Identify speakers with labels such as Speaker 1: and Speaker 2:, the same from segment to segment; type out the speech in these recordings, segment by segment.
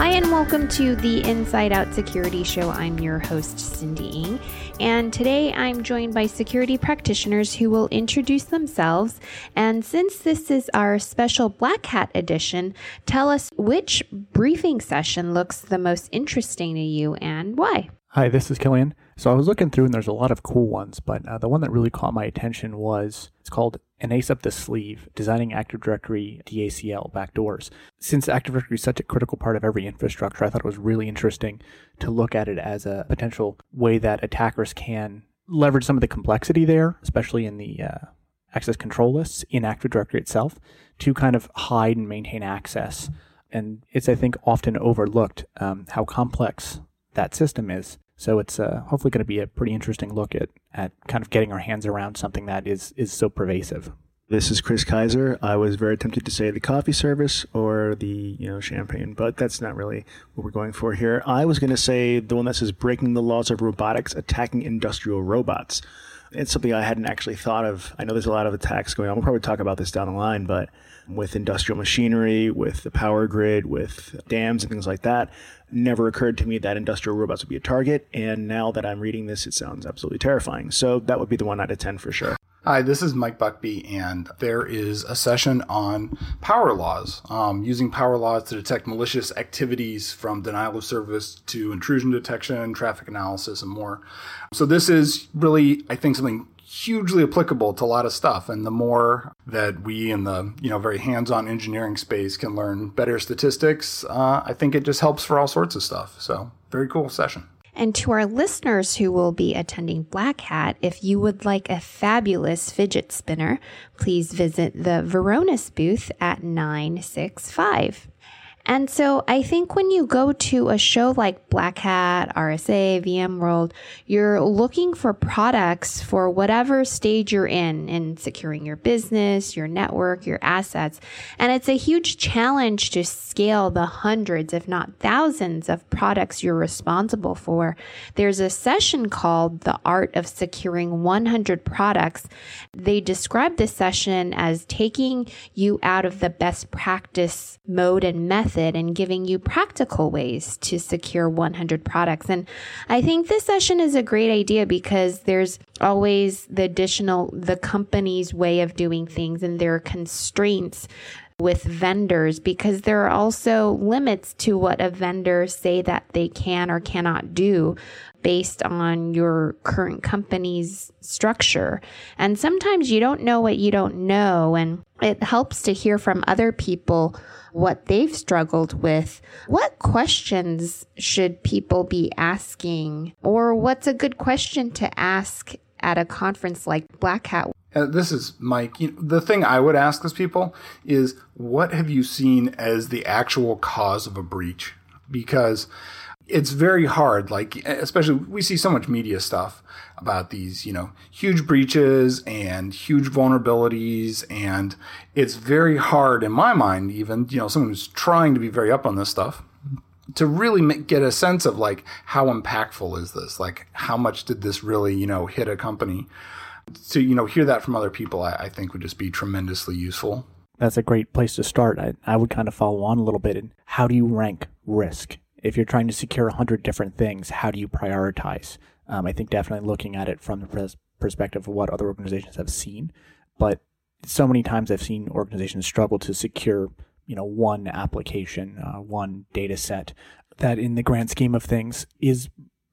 Speaker 1: and welcome to the Inside Out Security Show. I'm your host, Cindy Ng, and today I'm joined by security practitioners who will introduce themselves. And since this is our special Black Hat edition, tell us which briefing session looks the most interesting to you and why.
Speaker 2: Hi, this is Killian. So I was looking through and there's a lot of cool ones, but the one that really caught my attention it's called An Ace Up the Sleeve, Designing Active Directory DACL Backdoors. Since Active Directory is such a critical part of every infrastructure, I thought it was really interesting to look at it as a potential way that attackers can leverage some of the complexity there, especially in the access control lists in Active Directory itself, to kind of hide and maintain access. And it's, I think, often overlooked how complex that system is. So it's hopefully going to be a pretty interesting look at kind of getting our hands around something that is so pervasive.
Speaker 3: This is Chris Kaiser. I was very tempted to say the coffee service or the champagne, but that's not really what we're going for here. I was going to say the one that says breaking the laws of robotics, attacking industrial robots. It's something I hadn't actually thought of. I know there's a lot of attacks going on. We'll probably talk about this down the line, but with industrial machinery, with the power grid, with dams and things like that, never occurred to me that industrial robots would be a target. And now that I'm reading this, it sounds absolutely terrifying. So that would be the 1 out of 10 for sure.
Speaker 4: Hi, this is Mike Buckby, and there is a session on power laws, using power laws to detect malicious activities from denial of service to intrusion detection, traffic analysis, and more. So this is really, I think, something hugely applicable to a lot of stuff. And the more that we in the very hands-on engineering space can learn better statistics, I think it just helps for all sorts of stuff. So very cool session.
Speaker 1: And to our listeners who will be attending Black Hat, if you would like a fabulous fidget spinner, please visit the Varonis booth at 965. And so I think when you go to a show like Black Hat, RSA, VMworld, you're looking for products for whatever stage you're in securing your business, your network, your assets. And it's a huge challenge to scale the hundreds, if not thousands, of products you're responsible for. There's a session called The Art of Securing 100 Products. They describe this session as taking you out of the best practice mode and method and giving you practical ways to secure 100 products. And I think this session is a great idea because there's always the company's way of doing things and there are constraints with vendors because there are also limits to what a vendor say that they can or cannot do based on your current company's structure. And sometimes you don't know what you don't know, and it helps to hear from other people what they've struggled with. What questions should people be asking, or what's a good question to ask at a conference like Black Hat?
Speaker 4: This is Mike. The thing I would ask those people is, what have you seen as the actual cause of a breach? Because it's very hard, especially we see so much media stuff about these, huge breaches and huge vulnerabilities. And it's very hard in my mind, even, someone who's trying to be very up on this stuff, to really get a sense of how impactful is this? How much did this really, hit a company? To, hear that from other people, I think would just be tremendously useful.
Speaker 2: That's a great place to start. I would kind of follow on a little bit. And how do you rank risk? If you're trying to secure 100 different things, how do you prioritize? I think definitely looking at it from the perspective of what other organizations have seen. But so many times I've seen organizations struggle to secure, one application, one data set that in the grand scheme of things is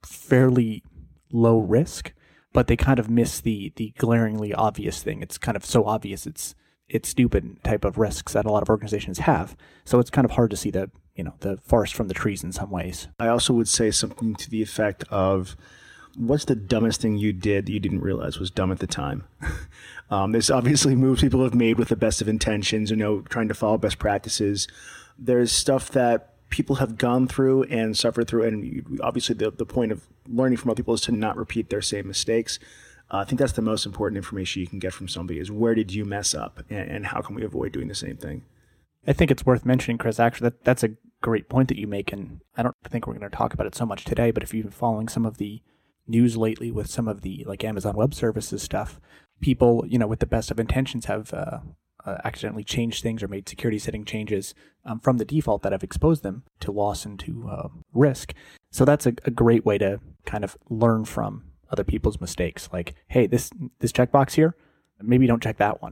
Speaker 2: fairly low risk, but they kind of miss the glaringly obvious thing. It's kind of so obvious it's stupid type of risks that a lot of organizations have. So it's kind of hard to see the forest from the trees in some ways.
Speaker 3: I also would say something to the effect of, what's the dumbest thing you did that you didn't realize was dumb at the time? There's obviously moves people have made with the best of intentions, trying to follow best practices. There's stuff that people have gone through and suffered through, and obviously the point of learning from other people is to not repeat their same mistakes. I think that's the most important information you can get from somebody is, where did you mess up and how can we avoid doing the same thing?
Speaker 2: I think it's worth mentioning, Chris, actually, that's a great point that you make, and I don't think we're going to talk about it so much today, but if you've been following some of the news lately with some of the Amazon Web Services stuff, people, with the best of intentions have accidentally changed things or made security setting changes from the default that have exposed them to loss and to risk. So that's a great way to kind of learn from other people's mistakes. Like, hey, this checkbox here, maybe don't check that one.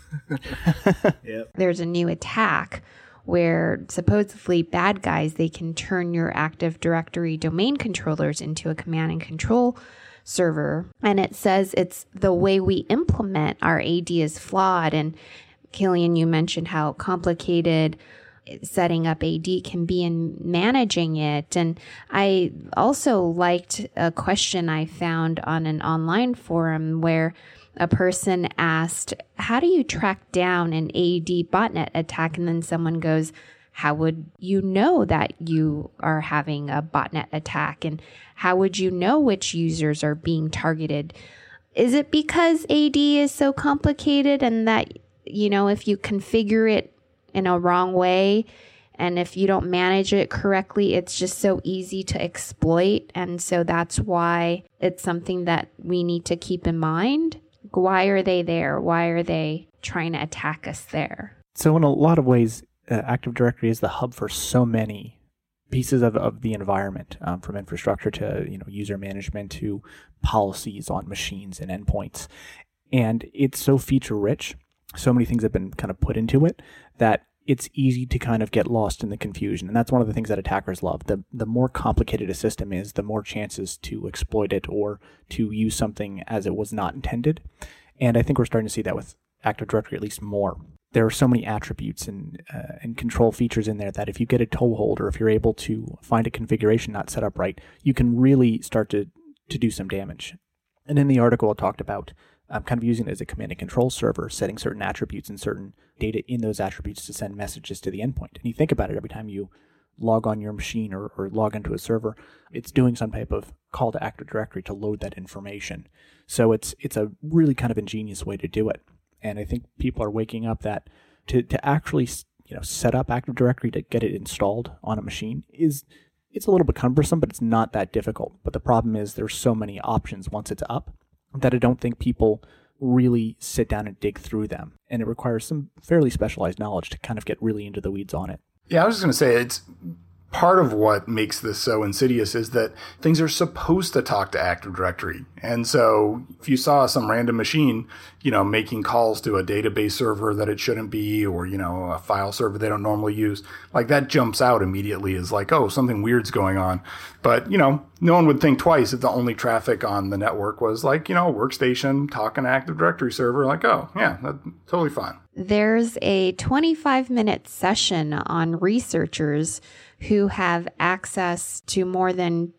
Speaker 3: Yep.
Speaker 1: There's a new attack where supposedly bad guys, they can turn your Active Directory domain controllers into a command and control server. And it says it's the way we implement our AD is flawed. And Killian, you mentioned how complicated setting up AD can be in managing it. And I also liked a question I found on an online forum where a person asked, how do you track down an AD botnet attack? And then someone goes, how would you know that you are having a botnet attack? And how would you know which users are being targeted? Is it because AD is so complicated and that, if you configure it in a wrong way and if you don't manage it correctly, it's just so easy to exploit? And so that's why it's something that we need to keep in mind. Why are they there? Why are they trying to attack us there?
Speaker 2: So in a lot of ways, Active Directory is the hub for so many pieces of the environment, from infrastructure to user management to policies on machines and endpoints. And it's so feature rich. So many things have been kind of put into it that it's easy to kind of get lost in the confusion. And that's one of the things that attackers love. The more complicated a system is, the more chances to exploit it or to use something as it was not intended. And I think we're starting to see that with Active Directory at least more. There are so many attributes and control features in there that if you get a toehold or if you're able to find a configuration not set up right, you can really start to do some damage. And in the article, it talked about kind of using it as a command and control server, setting certain attributes and certain data in those attributes to send messages to the endpoint. And you think about it, every time you log on your machine or log into a server, it's doing some type of call to Active Directory to load that information. So it's a really kind of ingenious way to do it. And I think people are waking up that to actually set up Active Directory to get it installed on a machine it's a little bit cumbersome, but it's not that difficult. But the problem is there's so many options once it's up that I don't think people really sit down and dig through them. And it requires some fairly specialized knowledge to kind of get really into the weeds on it.
Speaker 4: Yeah, I was just going to say, it's part of what makes this so insidious is that things are supposed to talk to Active Directory. And so if you saw some random machine, making calls to a database server that it shouldn't be, or, a file server they don't normally use, like that jumps out immediately as like, oh, something weird's going on. But, no one would think twice if the only traffic on the network was like, a workstation talking to Active Directory server, like, oh, yeah, that's totally fine.
Speaker 1: There's a 25-minute session on researchers who have access to more than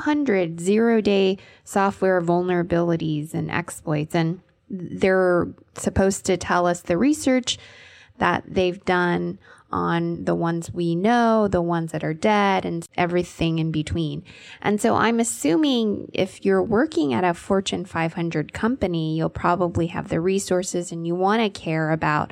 Speaker 1: 200 zero-day software vulnerabilities and exploits. And they're supposed to tell us the research that they've done on the ones we know, the ones that are dead, and everything in between. And so I'm assuming if you're working at a Fortune 500 company, you'll probably have the resources and you want to care about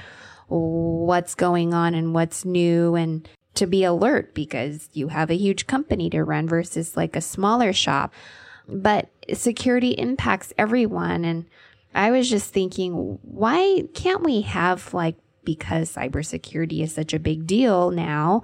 Speaker 1: what's going on and what's new and to be alert because you have a huge company to run versus like a smaller shop. But security impacts everyone. And I was just thinking, why can't we have because cybersecurity is such a big deal now,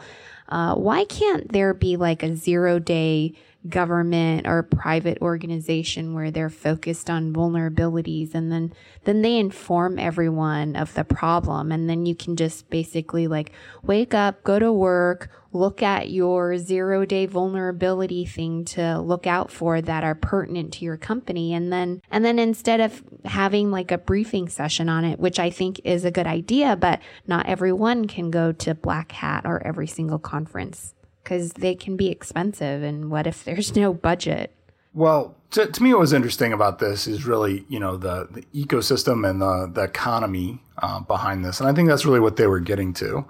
Speaker 1: why can't there be like a 0-day government or private organization where they're focused on vulnerabilities and then they inform everyone of the problem, and then you can just basically wake up, go to work, look at your 0-day vulnerability thing to look out for that are pertinent to your company, and then instead of having a briefing session on it, which I think is a good idea, but not everyone can go to Black Hat or every single conference because they can be expensive. And what if there's no budget?
Speaker 4: Well, to me, what was interesting about this is really, the ecosystem and the economy behind this. And I think that's really what they were getting to,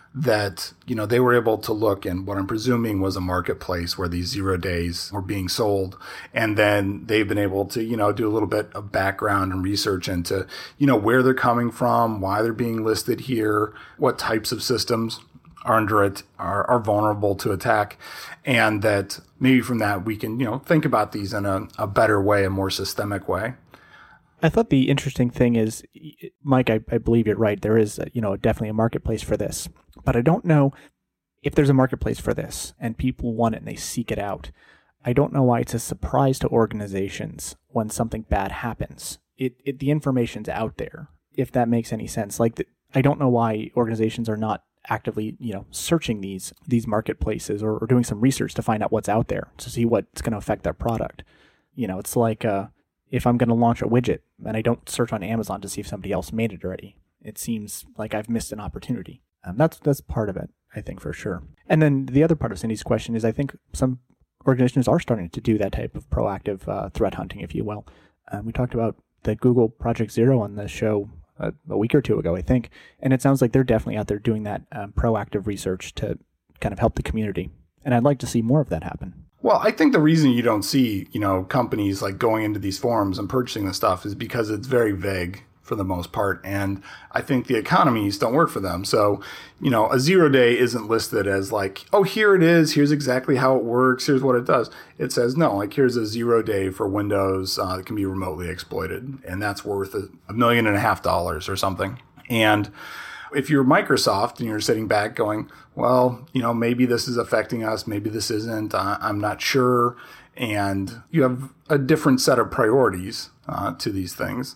Speaker 4: that, they were able to look in what I'm presuming was a marketplace where these 0 days were being sold. And then they've been able to, do a little bit of background and research into, where they're coming from, why they're being listed here, what types of systems are under it, are vulnerable to attack. And that maybe from that we can, think about these in a better way, a more systemic way.
Speaker 2: I thought the interesting thing is, Mike, I believe you're right. There is, definitely a marketplace for this. But I don't know if there's a marketplace for this and people want it and they seek it out. I don't know why it's a surprise to organizations when something bad happens. The information's out there, if that makes any sense. I don't know why organizations are not actively, searching these marketplaces or doing some research to find out what's out there to see what's going to affect their product. It's like if I'm going to launch a widget and I don't search on Amazon to see if somebody else made it already, it seems like I've missed an opportunity. That's part of it, I think, for sure. And then the other part of Cindy's question is I think some organizations are starting to do that type of proactive threat hunting, if you will. We talked about the Google Project Zero on the show a week or two ago, I think. And it sounds like they're definitely out there doing that proactive research to kind of help the community. And I'd like to see more of that happen.
Speaker 4: Well, I think the reason you don't see, companies like going into these forums and purchasing the stuff is because it's very vague for the most part. And I think the economies don't work for them. So, a 0 day isn't listed as like, oh, here it is. Here's exactly how it works. Here's what it does. It says, no, like here's a 0 day for Windows that can be remotely exploited. And that's worth $1.5 million or something. And if you're Microsoft and you're sitting back going, well, maybe this is affecting us, maybe this isn't, I'm not sure. And you have a different set of priorities to these things.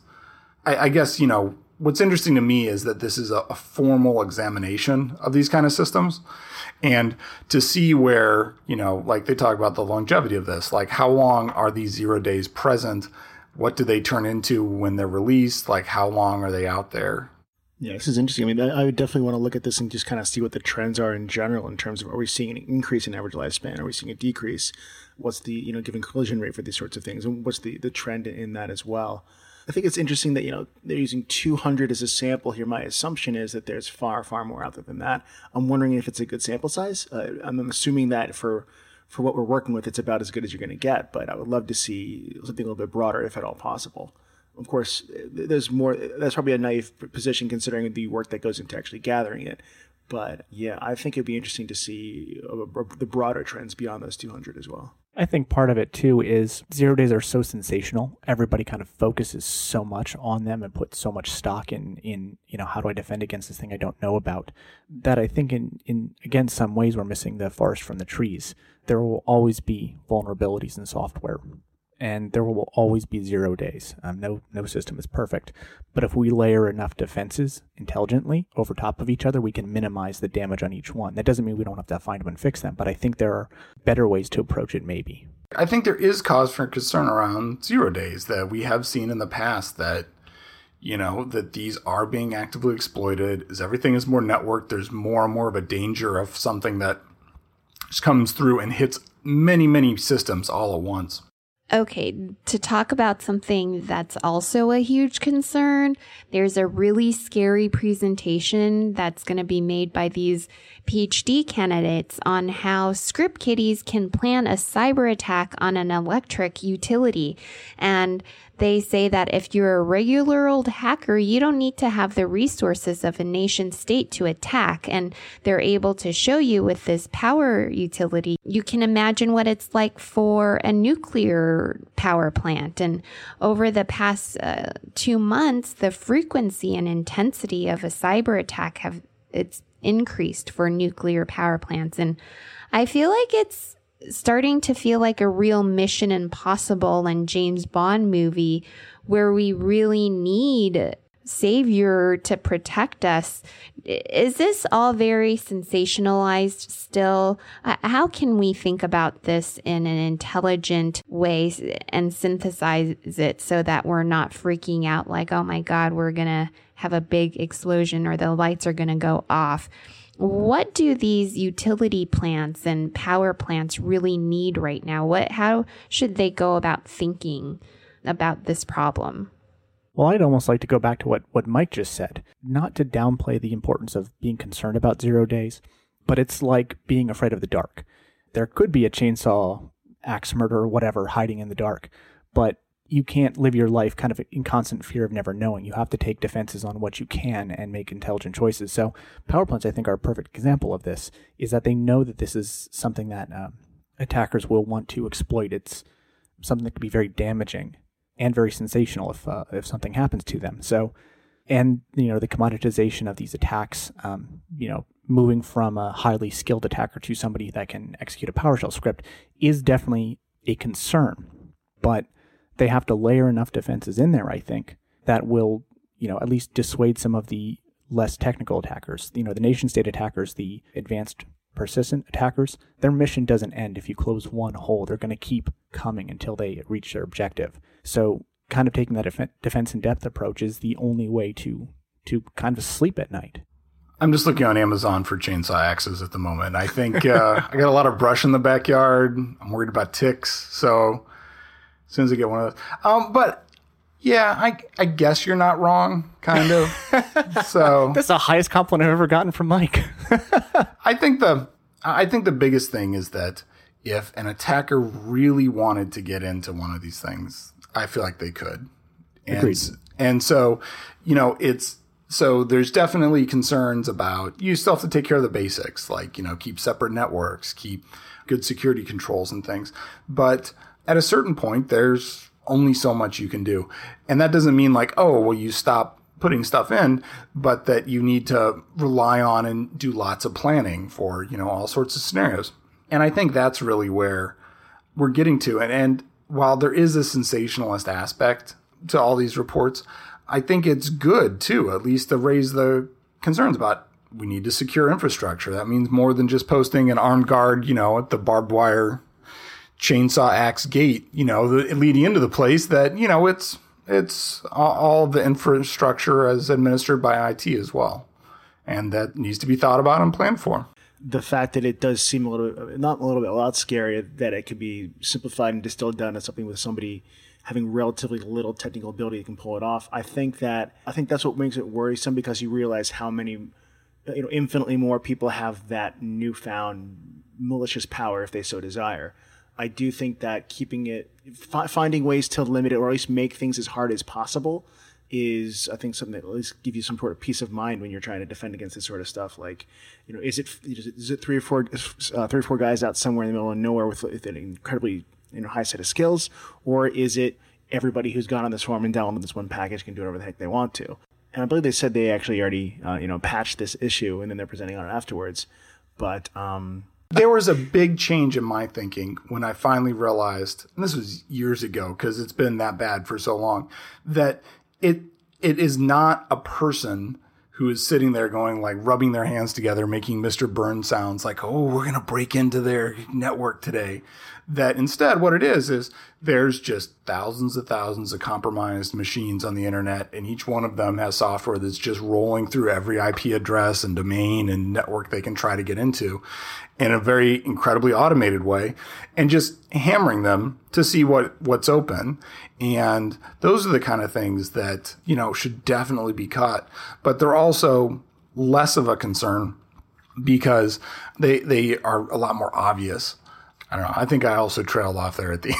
Speaker 4: I guess, what's interesting to me is that this is a formal examination of these kind of systems. And to see where, like they talk about the longevity of this, like how long are these 0 days present? What do they turn into when they're released? Like how long are they out there?
Speaker 3: Yeah, this is interesting. I mean, I would definitely want to look at this and just kind of see what the trends are in general in terms of, are we seeing an increase in average lifespan? Are we seeing a decrease? What's the, given collision rate for these sorts of things? And what's the trend in that as well? I think it's interesting that, they're using 200 as a sample here. My assumption is that there's far, far more out there than that. I'm wondering if it's a good sample size. I'm assuming that for what we're working with, it's about as good as you're going to get. But I would love to see something a little bit broader, if at all possible. Of course, there's more. That's probably a naive position considering the work that goes into actually gathering it. But yeah, I think it'd be interesting to see the broader trends beyond those 200 as well.
Speaker 2: I think part of it too is 0 days are so sensational. Everybody kind of focuses so much on them and puts so much stock in how do I defend against this thing I don't know about, that I think in again, some ways we're missing the forest from the trees. There will always be vulnerabilities in software. And there will always be 0 days. No system is perfect. But if we layer enough defenses intelligently over top of each other, we can minimize the damage on each one. That doesn't mean we don't have to find them and fix them, but I think there are better ways to approach it maybe.
Speaker 4: I think there is cause for concern around 0 days that we have seen in the past that, that these are being actively exploited. As everything is more networked, there's more and more of a danger of something that just comes through and hits many, many systems all at once.
Speaker 1: Okay, to talk about something that's also a huge concern, there's a really scary presentation that's going to be made by these PhD candidates on how script kiddies can plan a cyber attack on an electric utility. And they say that if you're a regular old hacker, you don't need to have the resources of a nation state to attack. And they're able to show you with this power utility. You can imagine what it's like for a nuclear power plant. And over the past 2 months, the frequency and intensity of a cyber attack it's increased for nuclear power plants. And I feel like it's starting to feel like a real Mission Impossible and James Bond movie where we really need savior to protect us. Is this all very sensationalized still? How can we think about this in an intelligent way and synthesize it so that we're not freaking out like, oh my God, we're going to have a big explosion or the lights are going to go off? What do these utility plants and power plants really need right now? How should they go about thinking about this problem?
Speaker 2: Well, I'd almost like to go back to what Mike just said, not to downplay the importance of being concerned about 0 days, but it's like being afraid of the dark. There could be a chainsaw, axe murder, or whatever hiding in the dark, but you can't live your life kind of in constant fear of never knowing. You have to take defenses on what you can and make intelligent choices. So power plants, I think, are a perfect example of this, is that they know that this is something that attackers will want to exploit. It's something that could be very damaging. and very sensational if something happens to them. So, and the commoditization of these attacks, moving from a highly skilled attacker to somebody that can execute a PowerShell script is definitely a concern. But they have to layer enough defenses in there, I think, that will, at least dissuade some of the less technical attackers. The nation state attackers, the advanced persistent attackers, their mission doesn't end if you close one hole. They're going to keep coming until they reach their objective. So kind of taking that defense in depth approach is the only way to kind of sleep at night.
Speaker 4: I'm just looking on Amazon for chainsaw axes at the moment. I think I got a lot of brush in the backyard. I'm worried about ticks. So as soon as I get one of those. But yeah, I guess you're not wrong, kind of. So
Speaker 2: that's the highest compliment I've ever gotten from Mike.
Speaker 4: I think the biggest thing is that if an attacker really wanted to get into one of these things, I feel like they could.
Speaker 2: Agreed.
Speaker 4: And so, so there's definitely concerns about, you still have to take care of the basics, like, keep separate networks, keep good security controls and things. But at a certain point, there's only so much you can do. And that doesn't mean like, oh, well, you stop putting stuff in, but that you need to rely on and do lots of planning for, all sorts of scenarios. And I think that's really where we're getting to. And while there is a sensationalist aspect to all these reports, I think it's good too, at least to raise the concerns about, we need to secure infrastructure. That means more than just posting an armed guard, at the barbed wire chainsaw axe gate, leading into the place, that, it's all the infrastructure as administered by IT as well. And that needs to be thought about and planned for.
Speaker 3: The fact that it does seem a lot scary, that it could be simplified and distilled down to something with somebody having relatively little technical ability can pull it off. I think that's what makes it worrisome, because you realize how many, infinitely more people have that newfound malicious power if they so desire. I do think that keeping it, finding ways to limit it, or at least make things as hard as possible, is, I think, something that at least give you some sort of peace of mind when you're trying to defend against this sort of stuff. Like, is it three or four guys out somewhere in the middle of nowhere with an incredibly high set of skills, or is it everybody who's gone on this forum and downloaded this one package can do whatever the heck they want to? And I believe they said they actually already patched this issue, and then they're presenting on it afterwards. But
Speaker 4: there was a big change in my thinking when I finally realized, and this was years ago because it's been that bad for so long, that it is not a person who is sitting there going, like, rubbing their hands together, making Mr. Burns sounds like, oh, we're going to break into their network today. That instead what it is there's just thousands of compromised machines on the internet, and each one of them has software that's just rolling through every IP address and domain and network they can try to get into in a very incredibly automated way, and just hammering them to see what's open. And those are the kind of things that, should definitely be cut, but they're also less of a concern because they are a lot more obvious. I don't know. I think I also trailed off there at the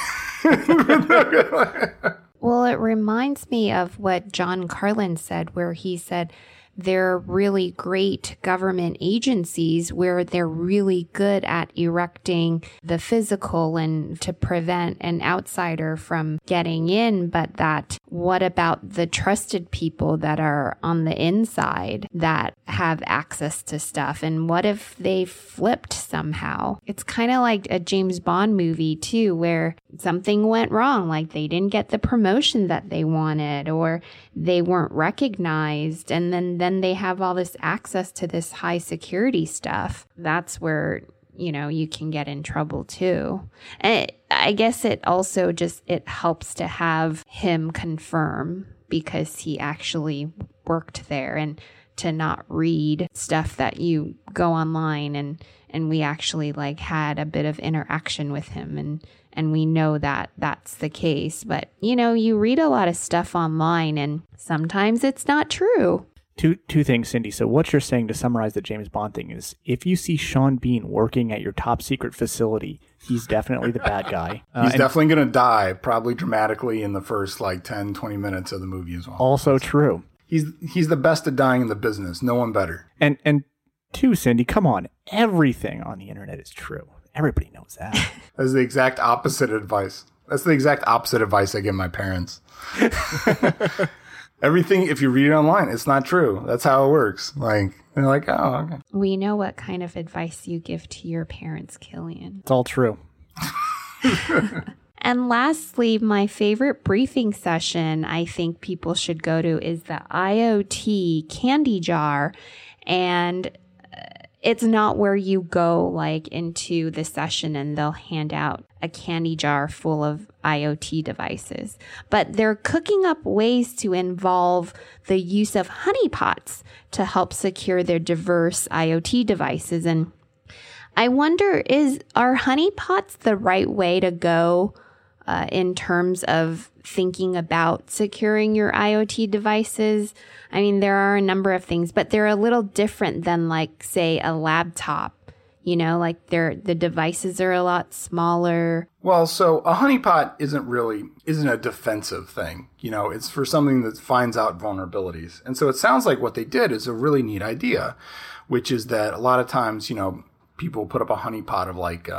Speaker 4: end.
Speaker 1: Well, it reminds me of what John Carlin said, where he said there are really great government agencies where they're really good at erecting the physical and to prevent an outsider from getting in. But that, what about the trusted people that are on the inside that have access to stuff? And what if they flipped somehow? It's kind of like a James Bond movie too, where something went wrong, like they didn't get the promotion that they wanted, or they weren't recognized, and then they have all this access to this high security stuff. That's where, you can get in trouble too. And I guess it also it helps to have him confirm, because he actually worked there, and to not read stuff that you go online and we actually had a bit of interaction with him, and we know that that's the case. But, you read a lot of stuff online, and sometimes it's not true.
Speaker 2: Two things, Cindy. So what you're saying, to summarize the James Bond thing, is if you see Sean Bean working at your top secret facility, he's definitely the bad guy.
Speaker 4: He's definitely going to die, probably dramatically, in the first 10, 20 minutes of the movie as well.
Speaker 2: Also true.
Speaker 4: He's the best at dying in the business. No one better.
Speaker 2: And two, Cindy, come on. Everything on the internet is true. Everybody knows that.
Speaker 4: That's the exact opposite advice. That's the exact opposite advice I give my parents. Everything, if you read it online, it's not true. That's how it works. Like, they're like, oh, okay.
Speaker 1: We know what kind of advice you give to your parents, Killian.
Speaker 2: It's all true.
Speaker 1: And lastly, my favorite briefing session I think people should go to is the IoT candy jar. And it's not where you go like into the session and they'll hand out a candy jar full of IoT devices, but they're cooking up ways to involve the use of honeypots to help secure their diverse IoT devices. And I wonder, are honeypots the right way to go in terms of thinking about securing your IoT devices? I mean, there are a number of things, but they're a little different than like, say, a laptop. You know, like the devices are a lot smaller.
Speaker 4: Well, so a honeypot isn't a defensive thing. You know, it's for something that finds out vulnerabilities. And so it sounds like what they did is a really neat idea, which is that a lot of times, you know, people put up a honeypot of like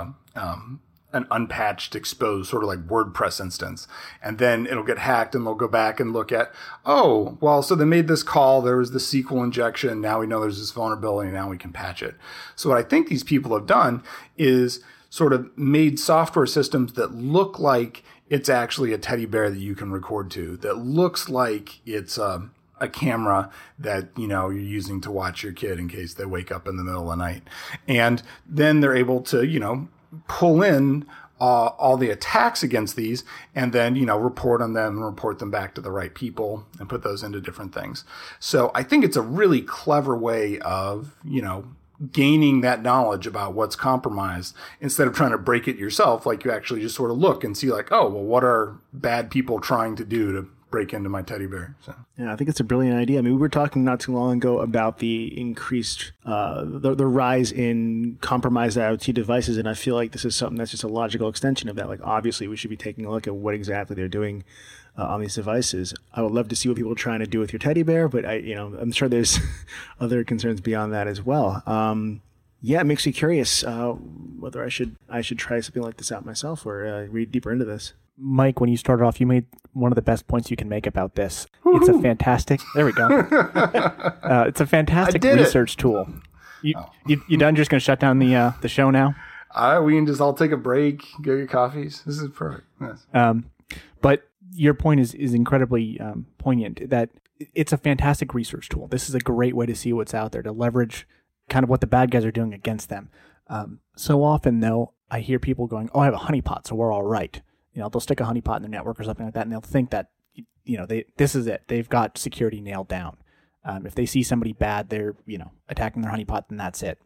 Speaker 4: an unpatched, exposed sort of like WordPress instance. And then it'll get hacked and they'll go back and look at, oh, well, so they made this call. There was the SQL injection. Now we know there's this vulnerability. Now we can patch it. So what I think these people have done is sort of made software systems that look like it's actually a teddy bear that you can record to, that looks like it's a camera that, you know, you're using to watch your kid in case they wake up in the middle of the night. And then they're able to, you know, pull in all the attacks against these and then, you know, report on them and report them back to the right people and put those into different things. So I think it's a really clever way of, you know, gaining that knowledge about what's compromised instead of trying to break it yourself. Like you actually just sort of look and see like, oh, well, what are bad people trying to do to break into my teddy bear? So.
Speaker 3: Yeah, I think it's a brilliant idea. I mean, we were talking not too long ago about the increased, the rise in compromised IoT devices, and I feel like this is something that's just a logical extension of that. Like, obviously, we should be taking a look at what exactly they're doing on these devices. I would love to see what people are trying to do with your teddy bear, but I'm sure there's other concerns beyond that as well. Yeah, it makes me curious whether I should try something like this out myself or read deeper into this.
Speaker 2: Mike, when you started off, you made one of the best points you can make about this. It's a fantastic. There we go. It's a fantastic research tool. You done? Just going to shut down the show now?
Speaker 4: We can just all take a break, go get coffees. This is perfect. Yes.
Speaker 2: But your point is incredibly poignant. That it's a fantastic research tool. This is a great way to see what's out there, to leverage kind of what the bad guys are doing against them. So often, though, I hear people going, "Oh, I have a honeypot, so we're all right." You know, they'll stick a honeypot in their network or something like that, and they'll think that, you know, this is it. They've got security nailed down. If they see somebody bad, they're, you know, attacking their honeypot, then that's it.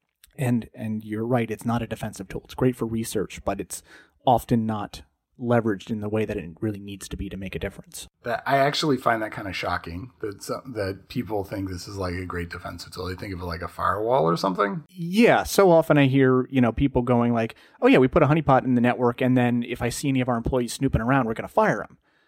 Speaker 2: And you're right. It's not a defensive tool. It's great for research, but it's often not leveraged in the way that it really needs to be to make a difference.
Speaker 4: I actually find that kind of shocking that people think this is like a great defensive tool. They think of it like a firewall or something.
Speaker 2: Yeah. So often I hear, you know, people going like, oh yeah, we put a honeypot in the network, and then if I see any of our employees snooping around, we're going to fire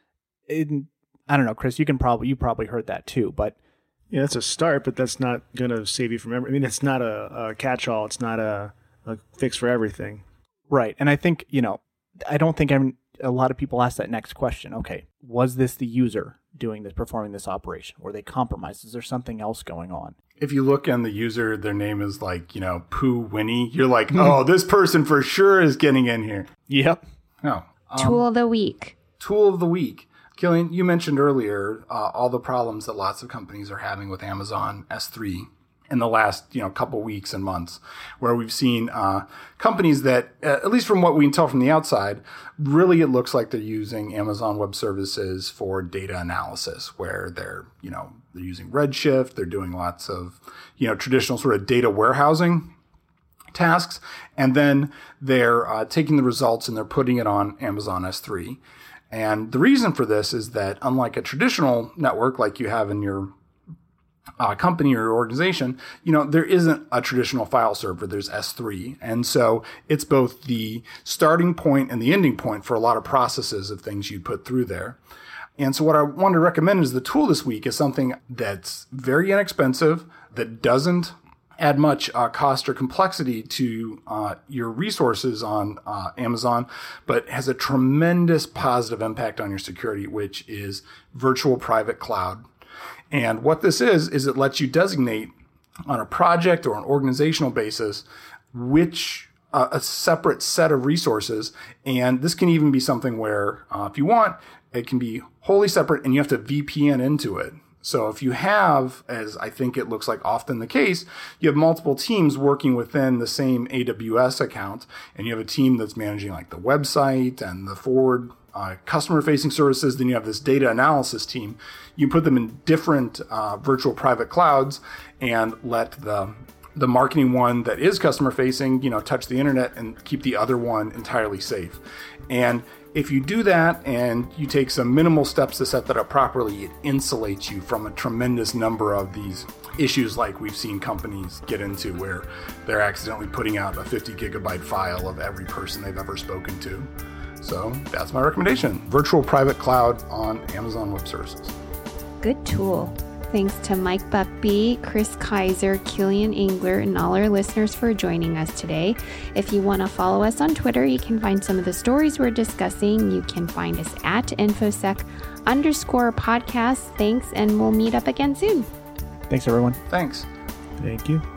Speaker 2: them. I don't know, Chris, you probably heard that too, but
Speaker 3: yeah, that's a start, but that's not going to save you from I mean, it's not a catch-all. It's not a fix for everything.
Speaker 2: Right. And I think, you know, I don't think a lot of people ask that next question. Okay, was this the user doing this, performing this operation? Were they compromised? Is there something else going on?
Speaker 4: If you look on the user, their name is like, you know, Pooh Winnie. You're like, oh, this person for sure is getting in here.
Speaker 2: Yep.
Speaker 4: No.
Speaker 1: Tool of the week.
Speaker 4: Tool of the week. Killian, you mentioned earlier all the problems that lots of companies are having with Amazon S3 in the last, you know, couple weeks and months, where we've seen companies that, at least from what we can tell from the outside, really it looks like they're using Amazon Web Services for data analysis, where they're using Redshift, they're doing lots of, you know, traditional sort of data warehousing tasks, and then they're taking the results and they're putting it on Amazon S3. And the reason for this is that unlike a traditional network like you have in your company or organization, you know, there isn't a traditional file server. There's S3. And so it's both the starting point and the ending point for a lot of processes of things you'd put through there. And so what I want to recommend is the tool this week is something that's very inexpensive, that doesn't add much cost or complexity to your resources on Amazon, but has a tremendous positive impact on your security, which is virtual private cloud. And what this is it lets you designate on a project or an organizational basis which a separate set of resources. And this can even be something where if you want, it can be wholly separate and you have to VPN into it. So if you have, as I think it looks like often the case, you have multiple teams working within the same AWS account, and you have a team that's managing like the website and the forward customer-facing services, then you have this data analysis team. You put them in different virtual private clouds and let the marketing one that is customer-facing, touch the internet and keep the other one entirely safe. And if you do that and you take some minimal steps to set that up properly, it insulates you from a tremendous number of these issues like we've seen companies get into where they're accidentally putting out a 50 gigabyte file of every person they've ever spoken to. So that's my recommendation. Virtual private cloud on Amazon Web Services.
Speaker 1: Good tool. Thanks to Mike Buckbee, Chris Kaiser, Killian Engler, and all our listeners for joining us today. If you want to follow us on Twitter, you can find some of the stories we're discussing. You can find us at infosec_podcast. Thanks, and we'll meet up again soon.
Speaker 2: Thanks, everyone.
Speaker 4: Thanks.
Speaker 3: Thank you.